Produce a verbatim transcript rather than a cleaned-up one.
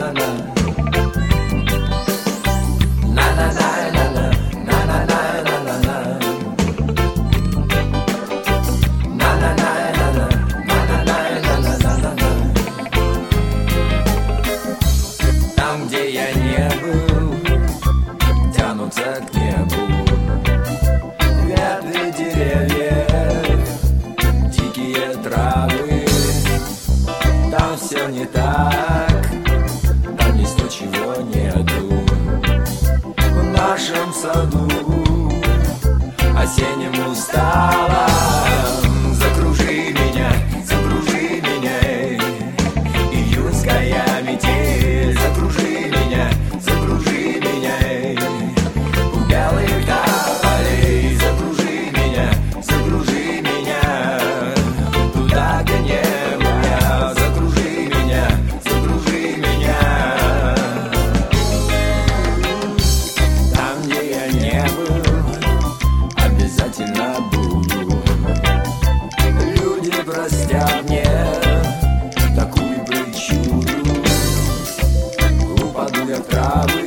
Там, где я не был, тянутся к небу ветви деревьев, дикие травы. Там все не так, там есть то, чего нету в нашем саду осенним усталом. Закружи меня, закружи меня, июньская метель. Закружи меня, закружи меня, у белых тополей. Закружи меня, закружи меня, туда, где не был я. Закружи меня, закружи меня, там, где я не был, обязательно буду. Люди простят мне такую причуду. Упаду я в травы,